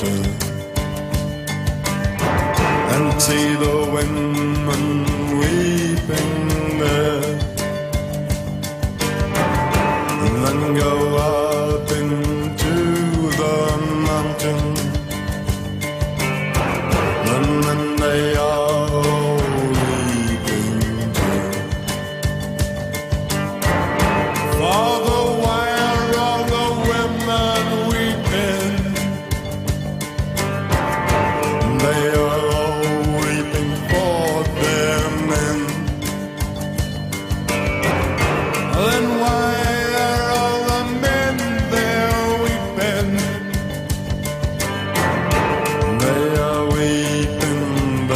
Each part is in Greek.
and see the women weeping there, and then go up into the mountain, and then they are all weeping too. Father, why are all the women weeping? They are all weeping for their men. Then why are all the men there weeping? They are weeping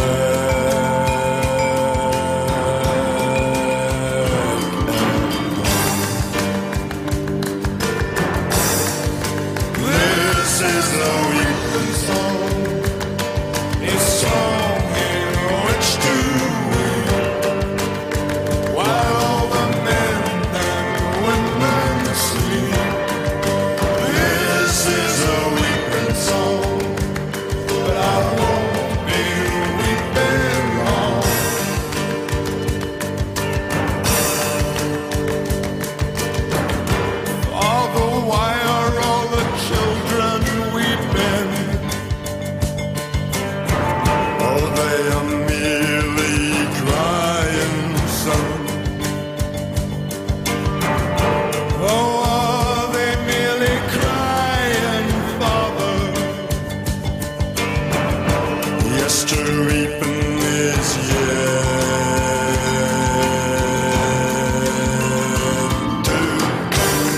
This is the weeping song, a song in which to weep, while all the men and women sleep. This is a weeping song, but I won't be weeping long. Although why are all the children weeping? Oh, they are merely crying, son. Oh, are they merely crying, father? Yes, to weeping is yet to come.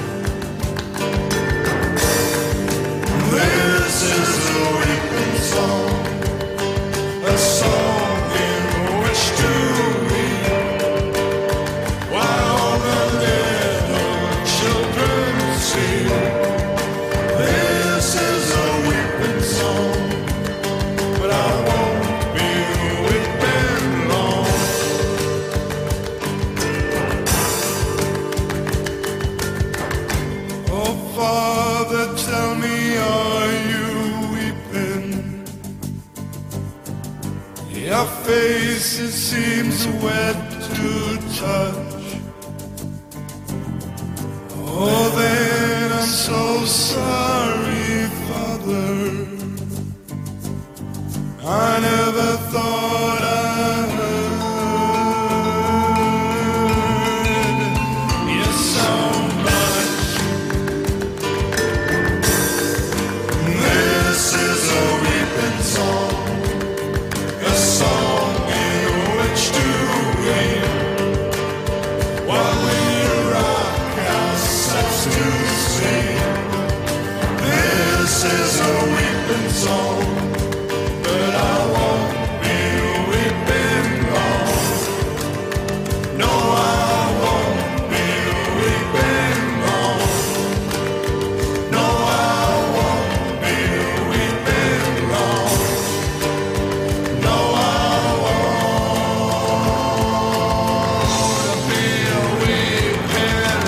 This is a weeping song, a song in which to weep, while all the little children sleep. This is a weeping song, but I won't be weeping long. Oh, Father, tell me, are you weeping? Your face, it seems wet to touch. Oh, then I'm so sorry, Father. I never thought I heard you so much. This is a weeping song, a song in which to weep, while we rock ourselves to sleep. This is a weeping song, but I won't be weeping long. No, I won't be weeping long. No, I won't be weeping long. No, I won't be weeping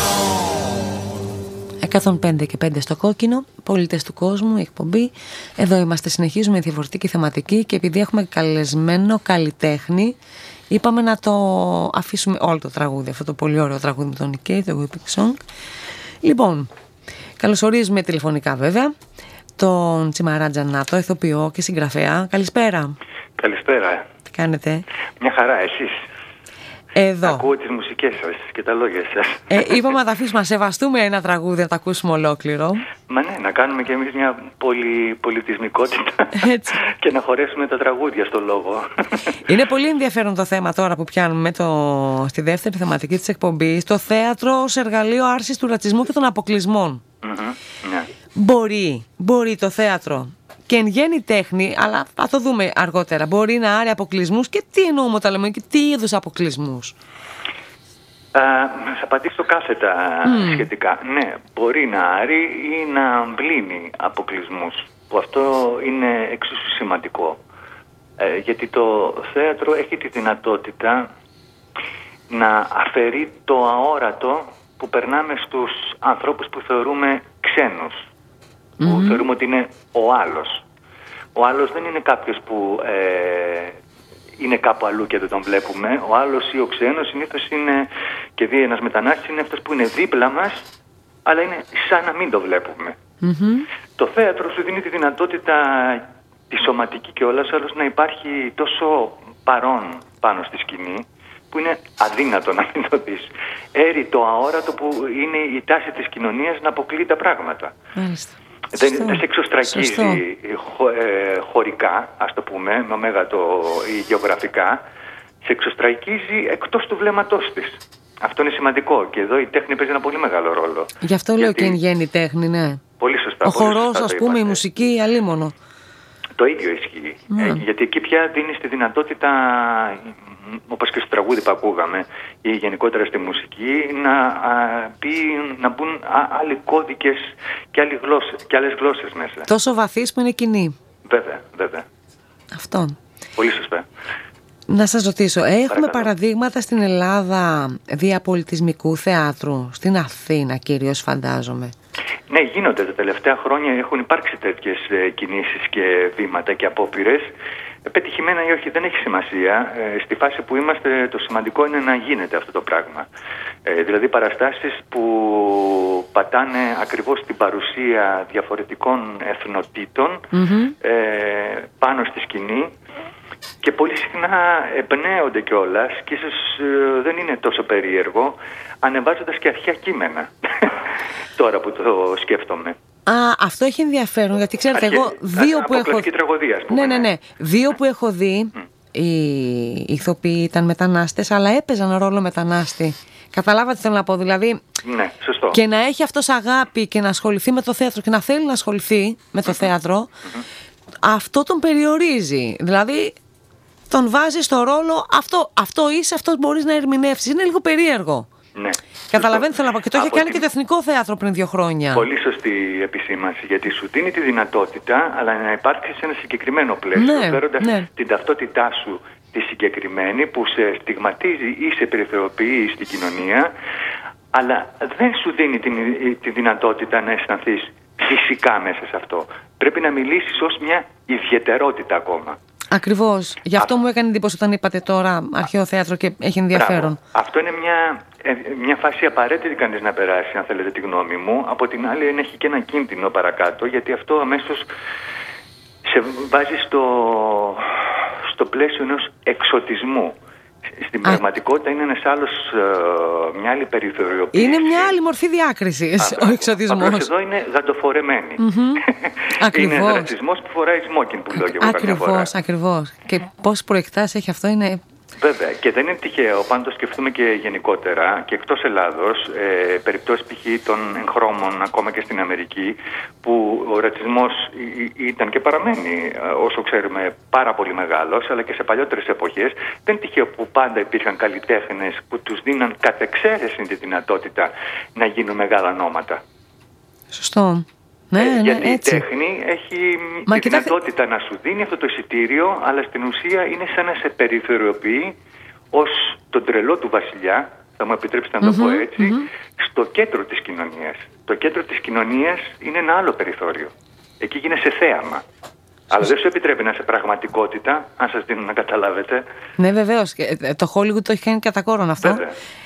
long. 105 και 5 στο κόκκινο, πολίτες του κόσμου, η εκπομπή. Εδώ είμαστε, συνεχίζουμε διαφορετική θεματική και επειδή έχουμε καλεσμένο καλλιτέχνη, είπαμε να το αφήσουμε όλο το τραγούδι, αυτό το πολύ ωραίο τραγούδι με τον Νικέη, το Weeping Song. Λοιπόν, καλωσορίζουμε τηλεφωνικά βέβαια τον Τσιμαράτζα Νάτο, ηθοποιό και συγγραφέα. Καλησπέρα. Καλησπέρα. Τι κάνετε? Μια χαρά, εσείς? Εδώ. Ακούω τις μουσικές σας και τα λόγια σας. Είπαμε να τα αφήσουμε, να σεβαστούμε ένα τραγούδι, να τα ακούσουμε ολόκληρο. Μα ναι, να κάνουμε κι εμείς μια πολυτισμικότητα και να χωρέσουμε τα τραγούδια στο λόγο. Είναι πολύ ενδιαφέρον το θέμα τώρα που πιάνουμε στη δεύτερη θεματική της εκπομπής, το θέατρο ως εργαλείο άρσης του ρατσισμού και των αποκλεισμών. Ναι. Μπορεί το θέατρο και εν γέννη τέχνη, αλλά θα το δούμε αργότερα, μπορεί να άρει αποκλεισμούς. Και τι εννοούμε όταν λέμε και τι είδους αποκλεισμούς? Θα απαντήσω κάθετα σχετικά. Ναι, μπορεί να άρει ή να μπλύνει αποκλεισμούς, που αυτό είναι εξίσου σημαντικό. Γιατί το θέατρο έχει τη δυνατότητα να αφαιρεί το αόρατο που περνάμε στους ανθρώπους που θεωρούμε ξένους. που θεωρούμε ότι είναι ο άλλος. Ο άλλος δεν είναι κάποιος που είναι κάπου αλλού και δεν τον βλέπουμε. Ο άλλος ή ο ξένος συνήθως είναι, και δει ένας μετανάστης, είναι αυτός που είναι δίπλα μας, αλλά είναι σαν να μην το βλέπουμε. Το θέατρο σου δίνει τη δυνατότητα, τη σωματική και όλας, άλλως να υπάρχει τόσο παρόν πάνω στη σκηνή, που είναι αδύνατο να μην το δεις. Έρει το αόρατο που είναι η τάση της κοινωνίας να αποκλεί τα πράγματα. Δεν σε εξωστρακίζει χωρικά, ας το πούμε, με ωμέγα ή γεωγραφικά, σε εξωστρακίζει εκτός του βλέμματός της. Αυτό είναι σημαντικό και εδώ η τέχνη παίζει ένα πολύ μεγάλο ρόλο. Γι' αυτό λέω και εν γέννη τέχνη, ναι. Πολύ σωστά. Ο χορός, ας πούμε, η μουσική, αλίμονο. Το ίδιο ισχύει. Γιατί εκεί πια δίνεις τη δυνατότητα, όπως και στο τραγούδι που ακούγαμε, ή γενικότερα στη μουσική, να μπουν άλλοι κώδικες και άλλες γλώσσες μέσα. Τόσο βαθύς που είναι κοινή. Βέβαια. Αυτόν. Πολύ σωστά. Να σας ρωτήσω, έχουμε παραδείγματα στην Ελλάδα διαπολιτισμικού θεάτρου, στην Αθήνα κυρίως φαντάζομαι? Ναι, γίνονται τα τελευταία χρόνια, έχουν υπάρξει τέτοιες κινήσεις και βήματα και απόπειρες. Πετυχημένα ή όχι δεν έχει σημασία. Στη φάση που είμαστε το σημαντικό είναι να γίνεται αυτό το πράγμα. Δηλαδή παραστάσεις που πατάνε ακριβώς την παρουσία διαφορετικών εθνοτήτων πάνω στη σκηνή. Και πολύ συχνά εμπνέονται κιόλας και ίσως δεν είναι τόσο περίεργο, ανεβάζοντας και αρχαία κείμενα. Τώρα που το σκέφτομαι. Αυτό έχει ενδιαφέρον, γιατί ξέρετε, εγώ δύο που έχω δει. Τραγωδία, ας πούμε. Ναι. Δύο που έχω δει, οι ηθοποιοί ήταν μετανάστες, αλλά έπαιζαν ρόλο μετανάστη. Καταλάβατε τι θέλω να πω, δηλαδή. Ναι, σωστό. Και να έχει αυτός αγάπη και να ασχοληθεί με το θέατρο και να θέλει να ασχοληθεί με το θέατρο, αυτό τον περιορίζει. Δηλαδή, τον βάζει στο ρόλο, αυτό είσαι, αυτό μπορείς να ερμηνεύσεις. Είναι λίγο περίεργο. Ναι. Καταλαβαίνετε, θέλω να πω. Και το είχε κάνει και το Εθνικό Θέατρο πριν 2 χρόνια. Πολύ σωστή επισήμανση, γιατί σου δίνει τη δυνατότητα, αλλά να υπάρξει σε ένα συγκεκριμένο πλαίσιο, φέροντας την ταυτότητά σου τη συγκεκριμένη, που σε στιγματίζει ή σε περιθωριοποιεί στην κοινωνία, αλλά δεν σου δίνει τη δυνατότητα να αισθανθείς φυσικά μέσα σε αυτό. Πρέπει να μιλήσεις ως μια ιδιαιτερότητα ακόμα. Ακριβώς. Γι' αυτό μου έκανε εντύπωση όταν είπατε τώρα αρχαίο θέατρο και έχει ενδιαφέρον. Μπράβο. Αυτό είναι μια φάση απαραίτητη κανείς να περάσει, αν θέλετε τη γνώμη μου. Από την άλλη έχει και ένα κίνδυνο παρακάτω, γιατί αυτό αμέσως σε βάζει στο πλαίσιο ενός εξωτισμού. Στην πραγματικότητα είναι ένας άλλος, μια άλλη περιθωριοποίηση. Είναι μια άλλη μορφή διάκρισης ο εξωτισμός. Απλώς εδώ είναι γαντοφορεμένη. Είναι ρατσισμός που φοράει σμόκιν, που λέω και εγώ καμιά φορά. Ακριβώς. Και πόσες προεκτάσεις έχει αυτό, είναι. Βέβαια, και δεν είναι τυχαίο, πάντα το σκεφτούμε και γενικότερα και εκτός Ελλάδος, περιπτώσεις π.χ. των εγχρώμων ακόμα και στην Αμερική, που ο ρατσισμός ήταν και παραμένει, όσο ξέρουμε, πάρα πολύ μεγάλος, αλλά και σε παλιότερες εποχές. Δεν είναι τυχαίο που πάντα υπήρχαν καλλιτέχνες που τους δίναν κατ' εξαίρεση τη δυνατότητα να γίνουν μεγάλα ονόματα. Σωστό. Γιατί έτσι. η τέχνη έχει τη δυνατότητα να σου δίνει αυτό το εισιτήριο, αλλά στην ουσία είναι σαν να σε περιθωριοποιεί ως τον τρελό του βασιλιά, θα μου επιτρέψετε να το πω έτσι, στο κέντρο της κοινωνίας. Το κέντρο της κοινωνίας είναι ένα άλλο περιθώριο. Εκεί γίνεσαι θέαμα. Αλλά δεν σου επιτρέπει να είσαι πραγματικότητα, αν σας δίνω να καταλάβετε. Ναι, βεβαίως. Το Hollywood το έχει κάνει κατά κόρον αυτό. Βέβαια.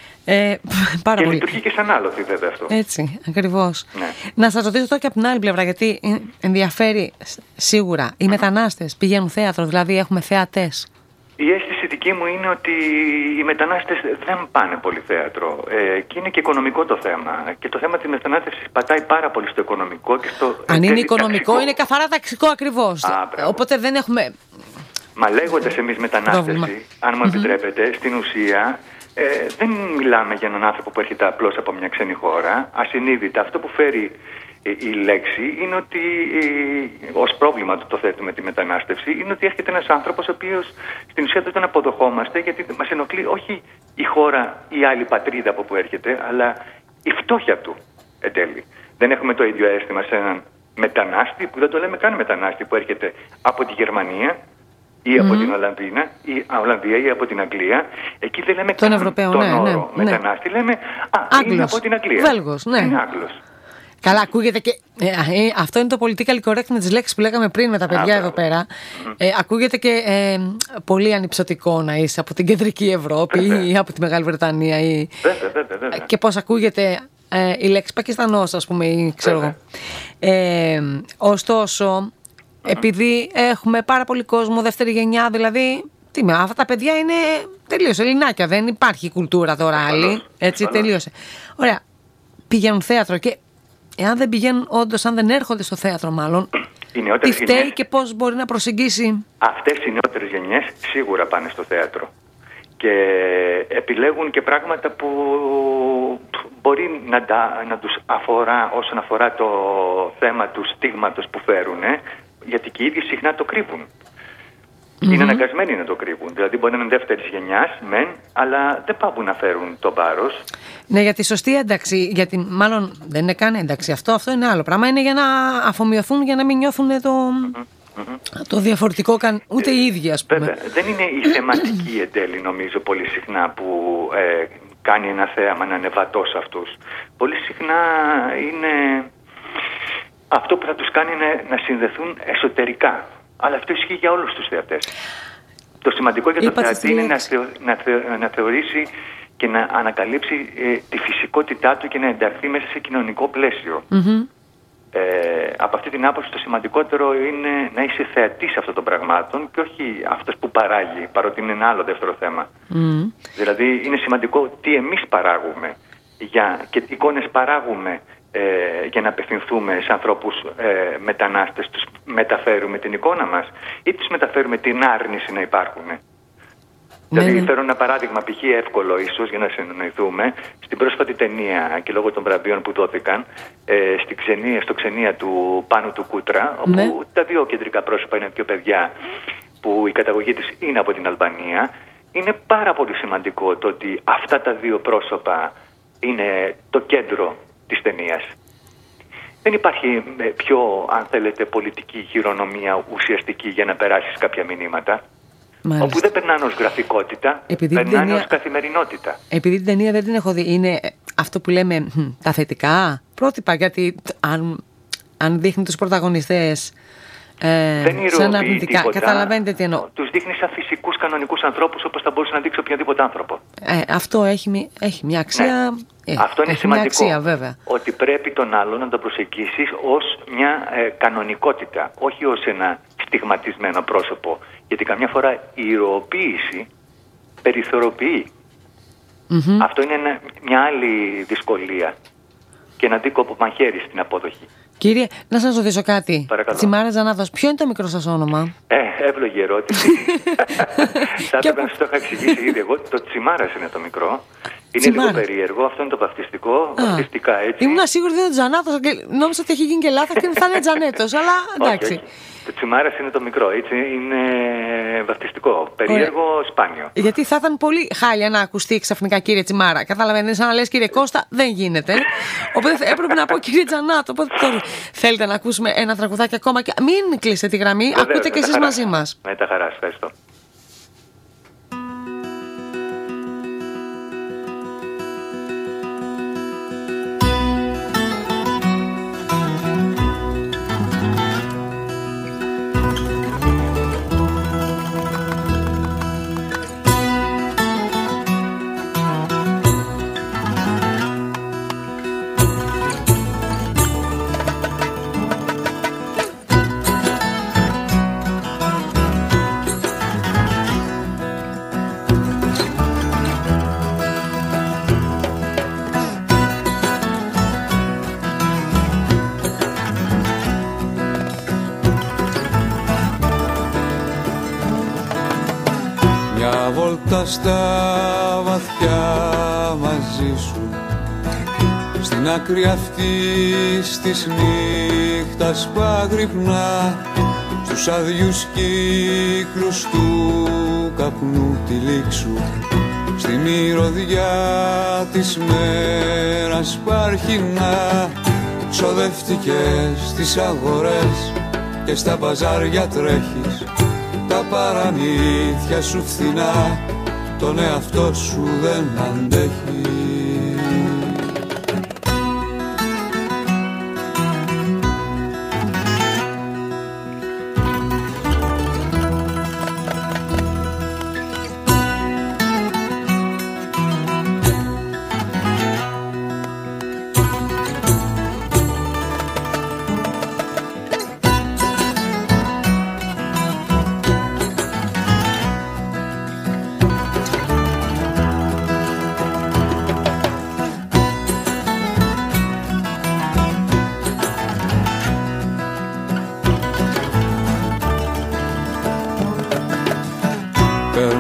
Πάρα και πολύ. λειτουργεί και σαν άλοθη βέβαια αυτό. Έτσι, ακριβώς. Ναι. Να σας ρωτήσω τώρα και από την άλλη πλευρά, γιατί ενδιαφέρει σίγουρα. Οι μετανάστες πηγαίνουν θέατρο, δηλαδή έχουμε θεατές? Η αίσθηση δική μου είναι ότι οι μετανάστες δεν πάνε πολύ θέατρο και είναι και οικονομικό το θέμα. Και το θέμα της μετανάστευσης πατάει πάρα πολύ στο οικονομικό και στο. Αν είναι οικονομικό, ταξικό. Είναι καθαρά ταξικό ακριβώς. Οπότε δεν έχουμε. Μα λέγοντας εμείς μετανάστευση, αν μου επιτρέπετε, στην ουσία. Δεν μιλάμε για έναν άνθρωπο που έρχεται απλώς από μια ξένη χώρα, ασυνείδητα. Αυτό που φέρει η λέξη είναι ότι, ως πρόβλημα το θέτουμε τη μετανάστευση, είναι ότι έρχεται ένας άνθρωπος ο οποίος στην ουσία δεν τον αποδοχόμαστε, γιατί μας ενοχλεί όχι η χώρα ή η άλλη πατρίδα από που έρχεται, αλλά η φτώχεια του εν τέλει. Δεν έχουμε το ίδιο αίσθημα σε έναν μετανάστη, που δεν το λέμε καν μετανάστη, που έρχεται από τη Γερμανία ή από την Ολλανδία ή από την Αγγλία. Εκεί δεν λέμε τον Ευρωπαίο, τον όρο μετανάστη. Λέμε είναι από την Αγγλία. Βέλγος, ναι. Είναι Άγγλος. Καλά, ακούγεται και. Αυτό είναι το political correct με τις λέξεις που λέγαμε πριν με τα παιδιά εδώ πέρα. Ακούγεται και πολύ ανυψωτικό να είσαι από την κεντρική Ευρώπη ή από τη Μεγάλη Βρετανία. Βέβαια. Και πώς ακούγεται η λέξη Πακιστανός, ας πούμε, ή ξέρω εγώ. Ωστόσο, επειδή έχουμε πάρα πολύ κόσμο δεύτερη γενιά, δηλαδή. Αυτά τα παιδιά είναι τελείως ελληνάκια. Δεν υπάρχει κουλτούρα τώρα άλλη. Έτσι, τελείωσε. Ωραία. Πηγαίνουν θέατρο και εάν δεν πηγαίνουν, όντως, αν δεν έρχονται στο θέατρο, μάλλον. Τι φταίει και πώς μπορεί να προσεγγίσει. Αυτές οι νεότερες γενιές σίγουρα πάνε στο θέατρο. Και επιλέγουν και πράγματα που μπορεί να τους αφορά όσον αφορά το θέμα του στίγματος που φέρουν, γιατί και οι ίδιοι συχνά το κρύβουν. Είναι αναγκασμένοι να το κρύβουν. Δηλαδή, μπορεί να είναι δεύτερης γενιάς, μεν, αλλά δεν πάβουν να φέρουν το βάρος. Ναι, για τη σωστή ένταξη. Γιατί μάλλον δεν είναι καν ένταξη. Αυτό είναι άλλο πράγμα. Είναι για να αφομοιωθούν, για να μην νιώθουν το διαφορετικό, ούτε οι ίδιοι, ας πούμε. Βέβαια. Δεν είναι η θεματική εν τέλει, νομίζω, πολύ συχνά που κάνει ένα θέαμα να είναι βατό σε αυτούς. Πολύ συχνά είναι αυτό που θα τους κάνει να συνδεθούν εσωτερικά. Αλλά αυτό ισχύει για όλους τους θεατές. Το σημαντικό για τον θεατή είναι να θεωρήσει και να ανακαλύψει τη φυσικότητά του και να ενταχθεί μέσα σε κοινωνικό πλαίσιο. Από αυτή την άποψη το σημαντικότερο είναι να είσαι θεατής αυτών των πραγμάτων και όχι αυτός που παράγει, παρότι είναι ένα άλλο δεύτερο θέμα. Δηλαδή είναι σημαντικό τι εμείς παράγουμε και τι εικόνες παράγουμε για να απευθυνθούμε σε ανθρώπους μετανάστες. Τους μεταφέρουμε την εικόνα μας ή τους μεταφέρουμε την άρνηση να υπάρχουν. Δηλαδή φέρω ένα παράδειγμα, π.χ. εύκολο ίσως για να συνεννοηθούμε. Στην πρόσφατη ταινία και λόγω των βραβείων που δόθηκαν στο Ξενία του Πάνου του Κούτρα, όπου τα δύο κεντρικά πρόσωπα είναι δύο παιδιά που η καταγωγή της είναι από την Αλβανία, είναι πάρα πολύ σημαντικό το ότι αυτά τα δύο πρόσωπα είναι το κέντρο της ταινίας. Δεν υπάρχει πιο, αν θέλετε, πολιτική χειρονομία ουσιαστική για να περάσεις κάποια μηνύματα. Μάλιστα. Όπου δεν περνάνε ως γραφικότητα, περνάνε ως καθημερινότητα. Επειδή την ταινία δεν την έχω δει, είναι αυτό που λέμε τα θετικά πρότυπα, γιατί αν δείχνει τους πρωταγωνιστές σαν αρνητικά, καταλαβαίνετε τι εννοώ. Τους δείχνει σαν φυσικούς κανονικούς ανθρώπους, όπως θα μπορούσε να δείξει οποιοδήποτε άνθρωπο. Αυτό έχει μια αξία. Αυτό είναι σημαντικό. Αξία, βέβαια. Ότι πρέπει τον άλλον να τον προσεγγίσεις ως μια κανονικότητα, όχι ως ένα στιγματισμένο πρόσωπο. Γιατί καμιά φορά η ηρωοποίηση περιθωριοποιεί. Αυτό είναι μια άλλη δυσκολία και ένα δίκοπο μαχαίρι στην απόδοχη. Κύριε, να σας ρωτήσω κάτι. Παρακαλώ. Τσιμάρα Τζανάδος, ποιο είναι το μικρό σας όνομα? Εύλογη ερώτηση. Θα έπρεπε να σας το είχα εξηγήσει ήδη εγώ. Το Τσιμάρας είναι το μικρό. Είναι λίγο περίεργο, αυτό είναι το βαφτιστικό. Βαφτιστικά έτσι. Ήμουν σίγουρη ότι είναι Τζανάτος και νόμιζα ότι έχει γίνει και λάθος και θα είναι Τζανέτος, αλλά εντάξει. Το Τσιμάρας είναι το μικρό, έτσι, είναι βαφτιστικό. Περίεργο, σπάνιο. Γιατί θα ήταν πολύ χάλια να ακουστεί ξαφνικά κύριε Τσιμάρα. Καταλαβαίνετε, σαν να λες κύριε Κώστα, δεν γίνεται. Οπότε έπρεπε να πω κύριε Τζανάτο. Οπότε τώρα θέλετε να ακούσουμε ένα τραγουδάκι ακόμα και μην κλείσετε τη γραμμή, ακούτε και εσείς μαζί μας. Με τα χαράς, ευχαριστώ. Στα βαθιά μαζί σου, στην άκρη αυτής της νύχτας παγρυπνά, στους άδειους κύκλους του καπνού τυλίξου, στη μυρωδιά της μέρας παρχινά, ξοδευτικές στις αγορές και στα μπαζάρια τρέχεις, τα παραμύθια σου φθηνά τον εαυτό σου δεν αντέχει.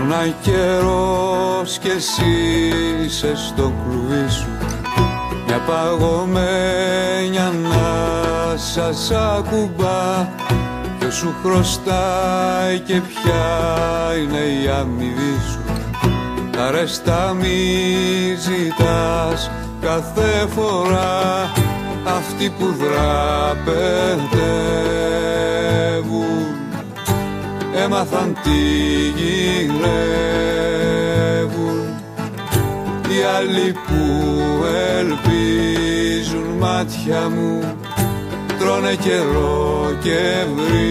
Περνάει καιρός κι εσύ είσαι στο κλουβί σου, μια παγωμένη ανάσα σ' ακουμπά. Ποιος σου χρωστάει και ποια είναι η αμοιβή σου, τα ρέστα μη ζητάς κάθε φορά. Αυτοί που δραπετεύουν έμαθαν τι γυρεύουν. Οι άλλοι που ελπίζουν, μάτια μου, τρώνε καιρό και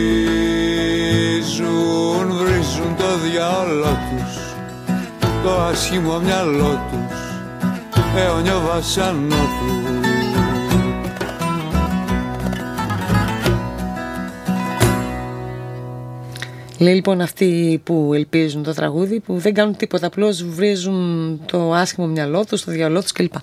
βρίζουν το διάολο τους, το άσχημο μυαλό τους, αιώνιο βασανό τους. Λέει λοιπόν αυτοί που ελπίζουν το τραγούδι, που δεν κάνουν τίποτα, απλώς βρίζουν το άσχημο μυαλό τους, το διαολό τους κλπ.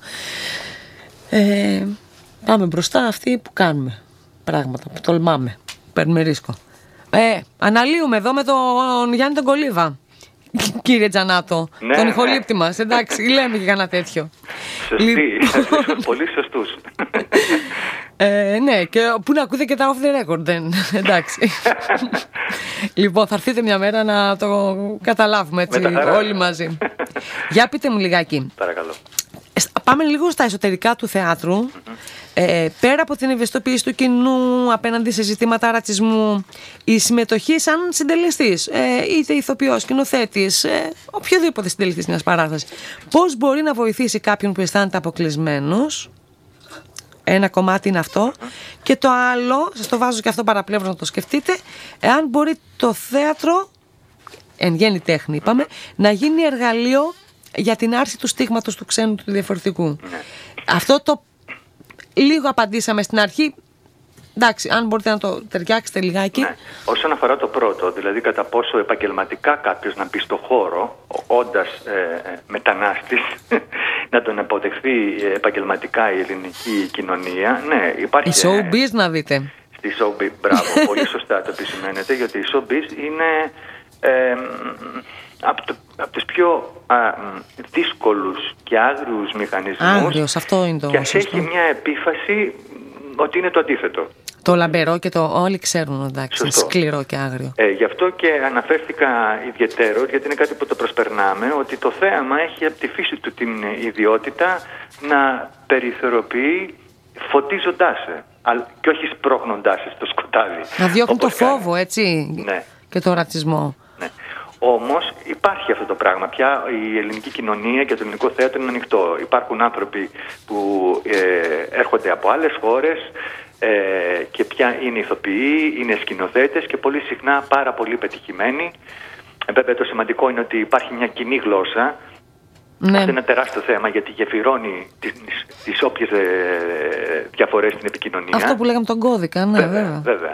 Πάμε μπροστά αυτοί που κάνουμε πράγματα, που τολμάμε, παίρνουμε ρίσκο. Αναλύουμε εδώ με τον Γιάννη τον Κολίβα, κύριε Τζανάτο, ναι, τον ηχολήπτη μας, εντάξει, λέμε και κανένα τέτοιο. Σωστή, πολύ σωστούς. Ναι, και που να ακούτε και τα off the record, εντάξει. Λοιπόν, θα έρθετε μια μέρα να το καταλάβουμε έτσι όλοι μαζί. Για πείτε μου λιγάκι. Παρακαλώ. Πάμε λίγο στα εσωτερικά του θεάτρου. Πέρα από την ευαισθητοποίηση του κοινού απέναντι σε ζητήματα ρατσισμού, η συμμετοχή σαν συντελεστής, είτε ηθοποιός, σκηνοθέτης, οποιοδήποτε συντελεστής μιας παράστασης, πώς μπορεί να βοηθήσει κάποιον που αισθάνεται αποκλεισμένος? Ένα κομμάτι είναι αυτό. Και το άλλο, σας το βάζω και αυτό παραπλεύρω να το σκεφτείτε, εάν μπορεί το θέατρο, εν γέννη τέχνη είπαμε, να γίνει εργαλείο για την άρση του στίγματος του ξένου, του διαφορετικού. Αυτό το λίγο απαντήσαμε στην αρχή. Εντάξει, αν μπορείτε να το ταιριάξετε λιγάκι. Ναι. Όσον αφορά το πρώτο, δηλαδή κατά πόσο επαγγελματικά κάποιος να μπει στο χώρο, όντας μετανάστης, να τον αποδεχθεί επαγγελματικά η ελληνική κοινωνία, ναι, υπάρχει. Η showbiz να δείτε. Στη showbiz, μπράβο, πολύ σωστά το επισημαίνετε, γιατί η showbiz είναι από τους πιο δύσκολους και άγριους μηχανισμούς. Άγριος, αυτό είναι το και ας έχει μια επίφαση ότι είναι το αντίθετο. Το λαμπερό και το όλοι ξέρουν, εντάξει, σκληρό και άγριο. Γι' αυτό και αναφέρθηκα ιδιαιτέρως, γιατί είναι κάτι που το προσπερνάμε, ότι το θέαμα έχει από τη φύση του την ιδιότητα να περιθωριοποιεί φωτίζοντάς σε, και όχι σπρώχνοντάς σε στο σκοτάδι. Να διώχνουν το φόβο, έτσι, ναι, και το ρατσισμό. Ναι. Όμως υπάρχει αυτό το πράγμα. Πια η ελληνική κοινωνία και το ελληνικό θέατρο είναι ανοιχτό. Υπάρχουν άνθρωποι που έρχονται από άλλες χώρες και πια είναι ηθοποιοί, είναι σκηνοθέτες και πολύ συχνά πάρα πολύ πετυχημένοι. Βέβαια το σημαντικό είναι ότι υπάρχει μια κοινή γλώσσα. Ναι. Αυτό είναι ένα τεράστιο θέμα, γιατί γεφυρώνει τις όποιες διαφορές στην επικοινωνία. Αυτό που λέγαμε τον κώδικα, ναι, βέβαια.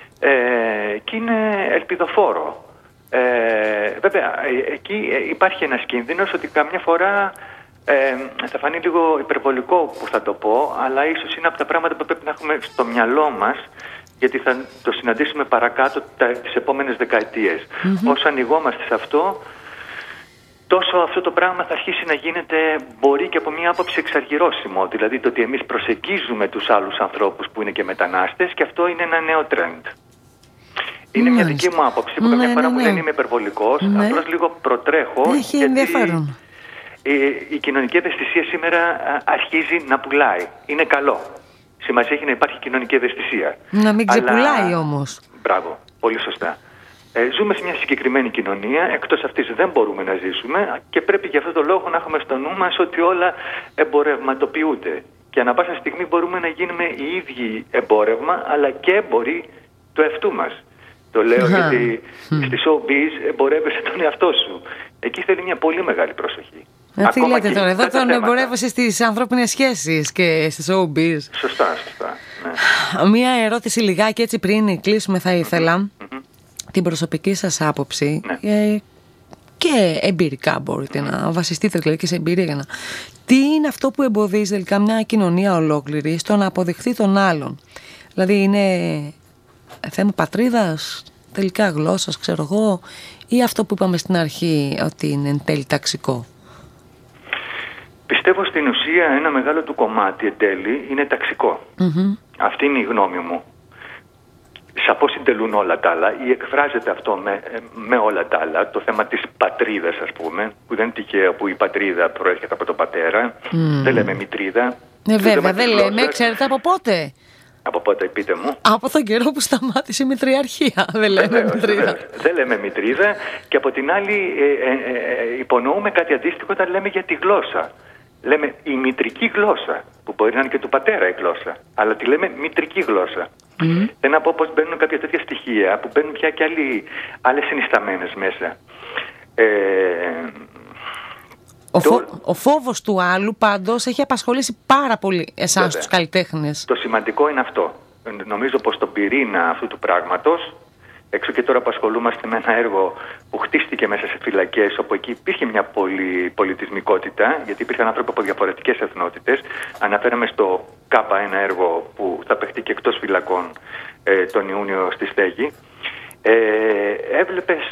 Και είναι ελπιδοφόρο. Βέβαια, εκεί υπάρχει ένας κίνδυνος ότι καμιά φορά θα φανεί λίγο υπερβολικό που θα το πω, αλλά ίσως είναι από τα πράγματα που πρέπει να έχουμε στο μυαλό μας, γιατί θα το συναντήσουμε παρακάτω τις επόμενες δεκαετίες. Όσο ανοιγόμαστε σε αυτό, τόσο αυτό το πράγμα θα αρχίσει να γίνεται, μπορεί και από μια άποψη εξαργυρώσιμο. Δηλαδή το ότι εμείς προσεγγίζουμε τους άλλους ανθρώπους που είναι και μετανάστες, και αυτό είναι ένα νέο τρέντ. Είναι μια δική μου άποψη που καμιά φορά μου λένε είμαι υπερβολικός, απλώς λίγο προτρέχω. Έχει ενδιαφέρον. Η κοινωνική ευαισθησία σήμερα αρχίζει να πουλάει. Είναι καλό. Σημασία έχει να υπάρχει κοινωνική ευαισθησία. Να μην ξεπουλάει όμως. Μπράβο, πολύ σωστά. Ζούμε σε μια συγκεκριμένη κοινωνία, εκτός αυτής δεν μπορούμε να ζήσουμε και πρέπει για αυτόν τον λόγο να έχουμε στο νου μας ότι όλα εμπορευματοποιούνται. Και ανά πάσα στιγμή μπορούμε να γίνουμε οι ίδιοι εμπόρευμα, αλλά και έμποροι του εαυτού μας. Το λέω γιατί στη showbiz εμπορεύεσαι τον εαυτό σου. Εκεί θέλει μια πολύ μεγάλη προσοχή. Τι λέτε τώρα, εδώ τον εμπορεύεσαι στις ανθρώπινες σχέσεις και στη showbiz. Σωστά. Ναι. Μία ερώτηση λιγάκι έτσι πριν κλείσουμε θα ήθελα. Την προσωπική σας άποψη, ναι, και εμπειρικά μπορείτε να βασιστείτε δηλαδή και σε εμπειρία για να... Τι είναι αυτό που εμποδίζει τελικά μια κοινωνία ολόκληρη στο να αποδεχθεί τον άλλον? Δηλαδή είναι θέμα πατρίδας, τελικά γλώσσας, ξέρω εγώ, ή αυτό που είπαμε στην αρχή, ότι είναι εν τέλει ταξικό? Πιστεύω στην ουσία ένα μεγάλο του κομμάτι εν τέλει είναι ταξικό. Αυτή είναι η γνώμη μου. Σαν πώς συντελούν όλα τα άλλα ή εκφράζεται αυτό με όλα τα άλλα. Το θέμα της πατρίδας, ας πούμε, που δεν είναι τυχαίο που η πατρίδα προέρχεται από τον πατέρα. Δεν λέμε μητρίδα. Βέβαια, δεν λέμε. Ξέρετε από πότε? Από πότε, πείτε μου? Από τον καιρό που σταμάτησε η μητριαρχία. Δεν λέμε μητρίδα. Δεν λέμε μητρίδα, και από την άλλη υπονοούμε κάτι αντίστοιχο όταν λέμε για τη γλώσσα. Λέμε η μητρική γλώσσα, που μπορεί να είναι και του πατέρα η γλώσσα, αλλά τη λέμε μητρική γλώσσα. Δεν να πω πως μπαίνουν κάποια τέτοια στοιχεία που μπαίνουν πια και άλλες συνισταμένες μέσα. Ο φόβος του άλλου πάντως έχει απασχολήσει πάρα πολύ εσάς τους καλλιτέχνες. Το σημαντικό είναι αυτό. Νομίζω πως τον πυρήνα αυτού του πράγματος, έξω και τώρα που ασχολούμαστε με ένα έργο που χτίστηκε μέσα σε φυλακές, όπου εκεί υπήρχε μια πολιτισμικότητα, γιατί υπήρχαν άνθρωποι από διαφορετικές εθνότητες. Αναφέραμε στο ΚΑΠΑ ένα έργο που θα παιχτεί και εκτός φυλακών τον Ιούνιο στη Στέγη. Έβλεπες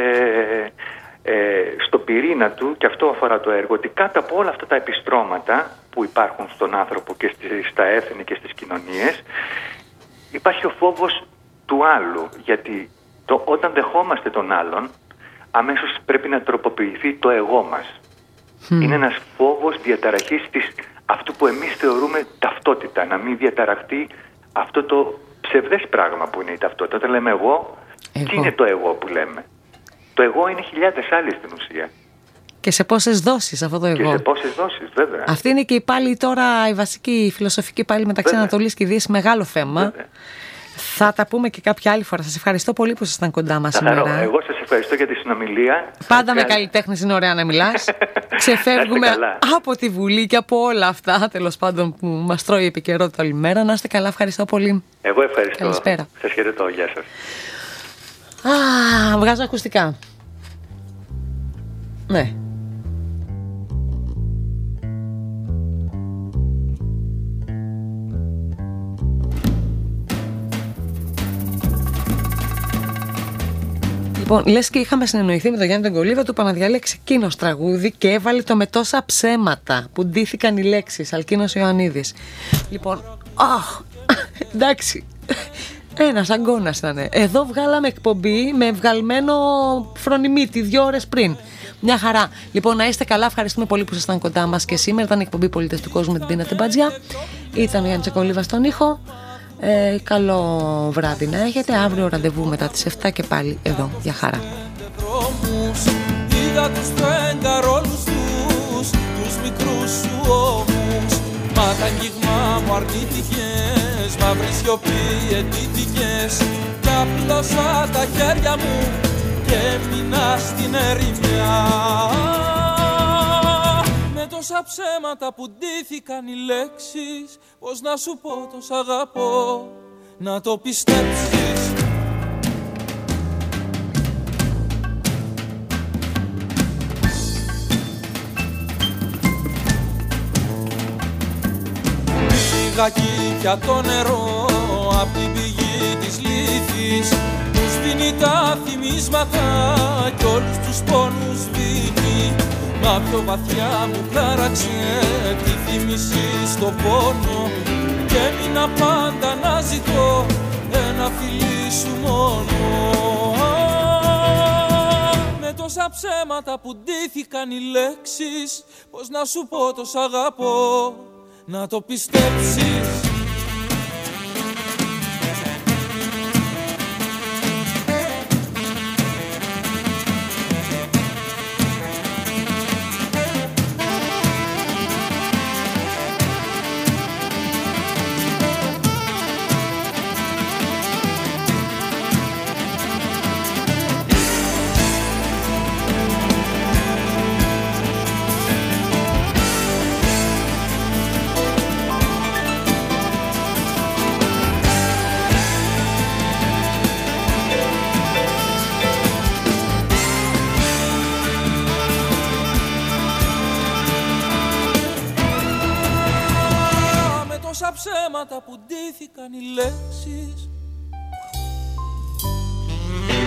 στο πυρήνα του, και αυτό αφορά το έργο, ότι κάτω από όλα αυτά τα επιστρώματα που υπάρχουν στον άνθρωπο και στα έθνη και στις κοινωνίες, υπάρχει ο φόβος του άλλου, γιατί όταν δεχόμαστε τον άλλον, αμέσως πρέπει να τροποποιηθεί το εγώ μας. Είναι ένας φόβος διαταραχής αυτού που εμείς θεωρούμε ταυτότητα, να μην διαταραχτεί αυτό το ψευδές πράγμα που είναι η ταυτότητα. Όταν λέμε εγώ, τι είναι το εγώ που λέμε? Το εγώ είναι χιλιάδες άλλοι στην ουσία. Και σε πόσες δόσεις αυτό το εγώ? Και σε πόσες δόσεις, βέβαια. Αυτή είναι και πάλι τώρα η βασική φιλοσοφική πάλι μεταξύ Ανατολής και Δύσης, μεγάλο θέμα. Βέβαια. Θα τα πούμε και κάποια άλλη φορά. Σας ευχαριστώ πολύ που ήσασταν κοντά μας σήμερα. Εγώ σας ευχαριστώ για τη συνομιλία. Πάντα με καλλιτέχνες είναι ωραία να μιλάς. Ξεφεύγουμε από τη Βουλή και από όλα αυτά, τέλος πάντων, που μας τρώει η επικαιρότητα όλη μέρα. Να είστε καλά, ευχαριστώ πολύ. Εγώ ευχαριστώ. Καλησπέρα. Σας χαιρετώ, γεια σας. Βγάζω ακουστικά. Ναι. Λοιπόν, λες και είχαμε συνεννοηθεί με τον Γιάννη τον Κολίβα, του είπα να διαλέξει εκείνος τραγούδι και έβαλε το «Με τόσα ψέματα» που ντύθηκαν οι λέξεις, Αλκίνος Ιωαννίδης. Λοιπόν, εντάξει, ένας αγκώνας ήταν. Εδώ βγάλαμε εκπομπή με βγαλμένο φρονιμίτη 2 ώρες πριν. Μια χαρά. Λοιπόν, να είστε καλά, ευχαριστούμε πολύ που ήσασταν κοντά μας και σήμερα. Ήταν η εκπομπή Πολίτες του Κόσμου με την Τίνα Τεμπατζιά. Ήταν ο Γιάννης Κολίβας στον ήχο. Καλό βράδυ να έχετε. Αύριο ραντεβού μετά τις 7 και πάλι εδώ. Γεια χαρά. Είδα τους πενταρόλους τους μικρούς σου ώμους. Μα τα αγγίγμα μου αρνήθηκες, μαύρη σιωπή αιτήθηκες. Κι απλώσα τα χέρια μου και έμεινα στην ερημιά. Με τόσα ψέματα που ντύθηκαν οι λέξεις, πώς να σου πω το σ' αγαπώ, να το πιστέψεις. Πήγα κι πια το νερό απ' την πηγή της λύθης, που σβήνει τα θυμίσματα κι όλους τους πόνους σβήνει. Μα πιο βαθιά μου χάραξε τη θύμηση στο πόνο και έμεινα πάντα να ζητώ ένα φιλί σου μόνο. Με τόσα ψέματα που ντύθηκαν οι λέξεις, πώς να σου πω το σ' αγαπώ, να το πιστέψεις. Ψέματα που ντύθηκαν οι λέξεις.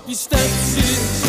πιστέψεις.